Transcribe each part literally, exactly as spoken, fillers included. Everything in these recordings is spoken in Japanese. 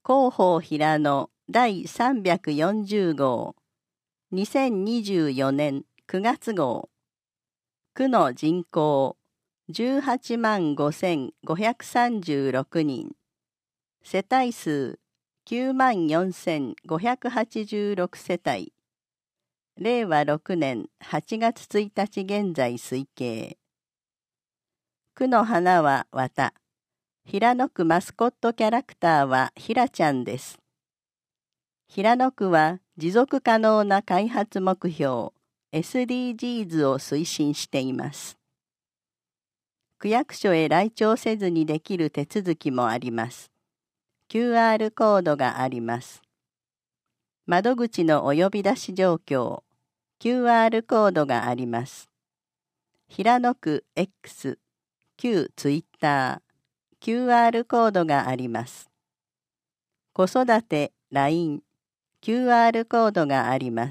広報平野第さんびゃくよんじゅう号にせんにじゅうよねんくがつ号区の人口じゅうはちまんごせんごひゃくさんじゅうろくにん世帯数きゅうまんよんせんごひゃくはちじゅうろくせたいれいわろくねんはちがつついたち現在推計区の花は綿平野区マスコットキャラクターはひらちゃんです。平野区は持続可能な開発目標 エスディージーズ を推進しています。区役所へ来庁せずにできる手続きもあります。キューアール コードがあります。窓口のお呼び出し状況、キューアール コードがあります。平野区 X、旧 Twitter、キューアール コードがあります。子育て ライン、キューアール コードがあります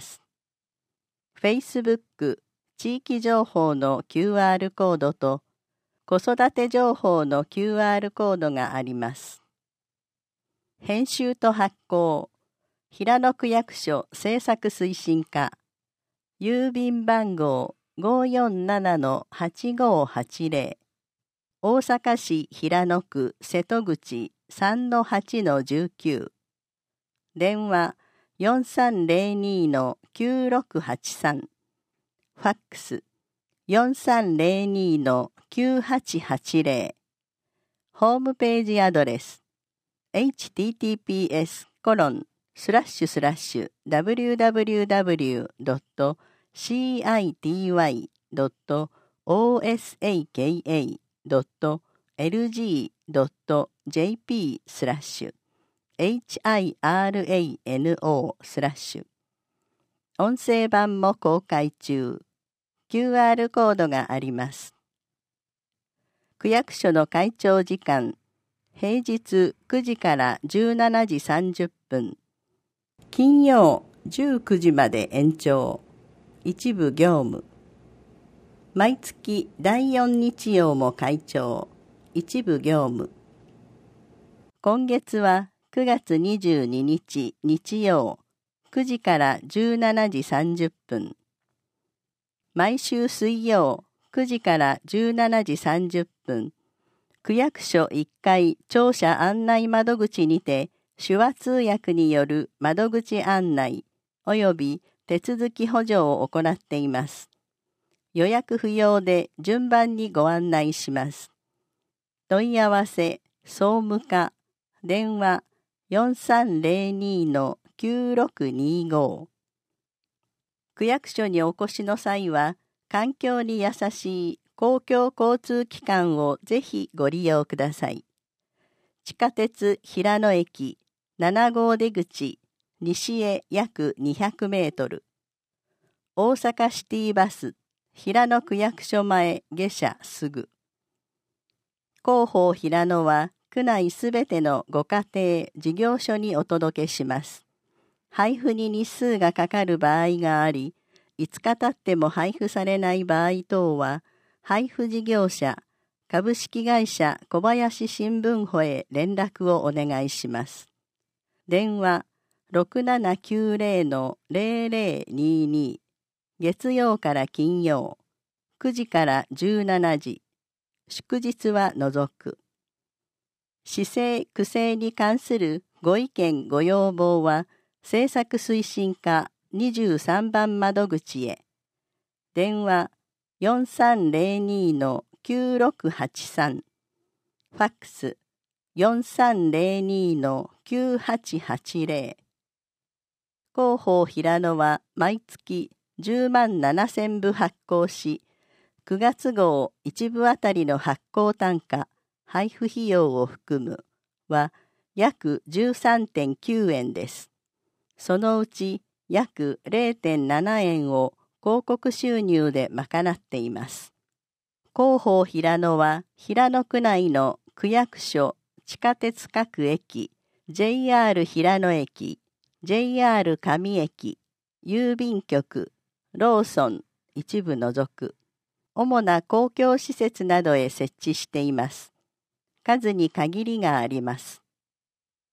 。Facebook、地域情報の キューアール コードと子育て情報の キューアール コードがあります。編集と発行、平野区役所政策推進課、郵便番号 ごーよんななのはちごーはちぜろ、大阪市平野区瀬戸口 さんのはちのじゅうきゅう、電話 よんさんぜろにのきゅうろくはちさん、ファックス よんさんぜろにのきゅうはちはちぜろ、ホームページアドレス エイチティーティーピーエスコロンスラッシュスラッシュダブリューダブリューダブリュードットシーアイティーワイドットオーエスエーケーエードットエルジードットジェーピースラッシュエイチアイアールエーエヌオースラッシュ音声版も公開中。キューアール コードがあります。区役所の開庁時間、平日くじからじゅうしちじさんじゅっぷん、金曜じゅうくじまで延長、一部業務。毎月だいよん日曜も開庁、一部業務。今月はくがつにじゅうににち日曜、くじからじゅうしちじさんじゅっぷん。毎週水曜くじからじゅうしちじさんじゅっぷん、区役所いっかい庁舎案内窓口にて手話通訳による窓口案内及び手続き補助を行っています。予約不要で順番にご案内します。問い合わせ、総務課、電話よんさんぜろにのきゅうろくにご。区役所にお越しの際は、環境に優しい公共交通機関をぜひご利用ください。地下鉄平野駅なな号出口、西へ約にひゃくメートル。大阪シティバス、平野区役所前下車すぐ。広報平野は、区内すべてのご家庭、事業所にお届けします。配布に日数がかかる場合があり、いつか経っても配布されない場合等は、配布事業者、株式会社小林新聞保へ連絡をお願いします。電話ろくななきゅうぜろのぜろぜろにに、月曜から金曜、くじからじゅうしちじ、祝日は除く。市政・区政に関するご意見ご要望は、政策推進課にじゅうさんばん窓口へ。電話よんさんぜろにのきゅうろくはちさん。ファックスよんさんぜろにのきゅうはちはちぜろ。広報平野は毎月じゅうまんななせんぶ発行し、くがつ号いちぶあたりの発行単価、配布費用を含むは約 じゅうさんてんきゅうえんです。そのうち約 れいてんななえんを広告収入で賄っています。広報平野は平野区内の区役所、地下鉄各駅、ジェイアール 平野駅、ジェイアール 上駅、郵便局、ローソン、一部除く、主な公共施設などへ設置しています。数に限りがあります。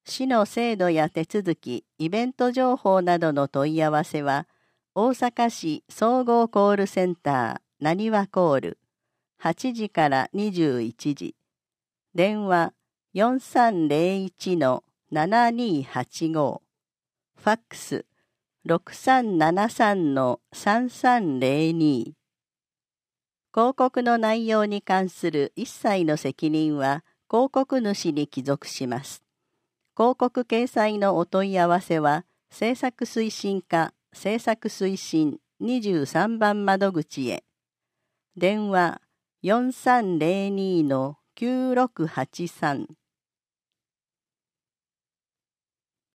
市の制度や手続き、イベント情報などの問い合わせは、大阪市総合コールセンター、なにわコール、はちじからにじゅういちじ、電話 よんさんゼロいちのななにはちご、ファックス ろくさんななさんのさんさんゼロに。広告の内容に関する一切の責任は広告主に帰属します。広告掲載のお問い合わせは、制作推進課制作推進にじゅうさんばん窓口へ。電話 よんさんゼロにのきゅうろくはちさん